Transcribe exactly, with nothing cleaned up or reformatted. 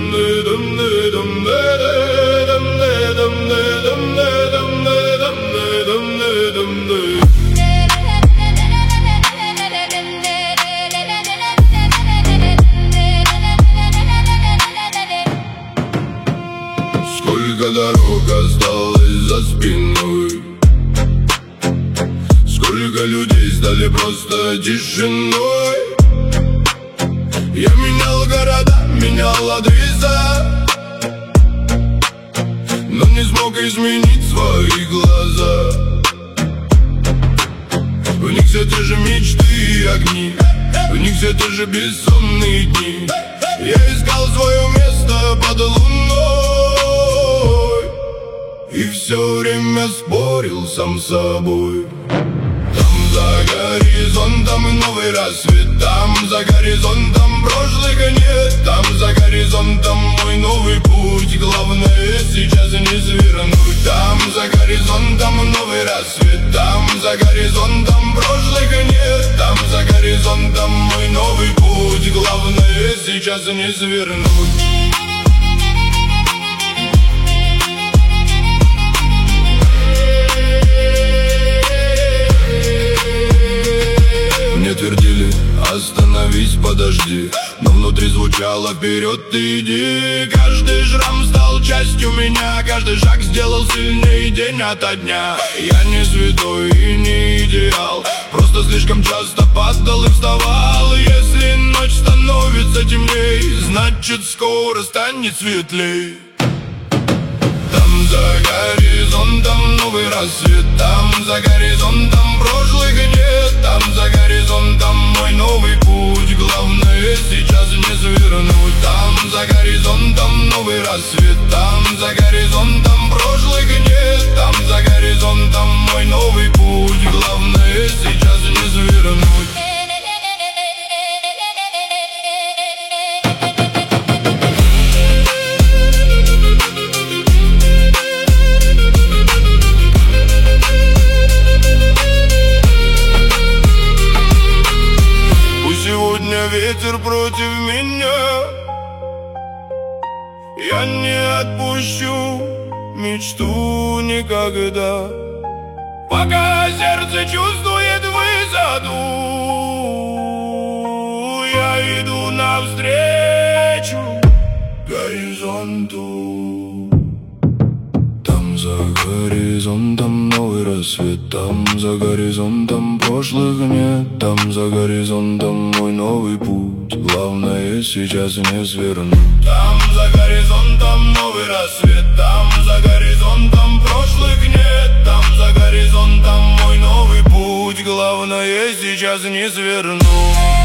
Сколько дорог осталось за спиной, сколько людей стали просто тишиной. Я менял города, менял адреса, но не смог изменить свои глаза. В них все те же мечты и огни, в них все те же бессонные дни. Я искал свое место под луной и все время спорил сам с собой. Там за горизонтом новый рассвет, там за горизонтом прошлых нет, там за горизонтом мой новый путь. Главное сейчас не свернуть. Там за горизонтом новый рассвет, там за горизонтом прошлых нет, там за горизонтом мой новый путь. Главное сейчас не свернуть. Мне твердили: остановись, подожди, но внутри звучало: вперед ты иди. Каждый шрам стал частью меня, каждый шаг сделал сильнее день ото дня. Я не святой и не идеал, просто слишком часто падал и вставал. Если ночь становится темней, значит скоро станет светлей. Там за горизонтом новый рассвет, там за горизонтом прошлых нет, там за горизонтом мой новый путь. Главное сейчас не свернуть. Там за горизонтом новый рассвет, там за горизонтом прошлых нет, там за горизонтом мой новый путь. Главное сейчас не свернуть. Ветер против меня, я не отпущу мечту никогда, пока сердце чувствует высоту. Я иду навстречу горизонту. Там за горизонтом новый рассвет, там за горизонтом прошлых нет, там за горизонтом мой новый путь. Главное сейчас не свернуть. Там за горизонтом новый рассвет, там за горизонтом прошлых нет, там за горизонтом мой новый путь. Главное сейчас не свернуть.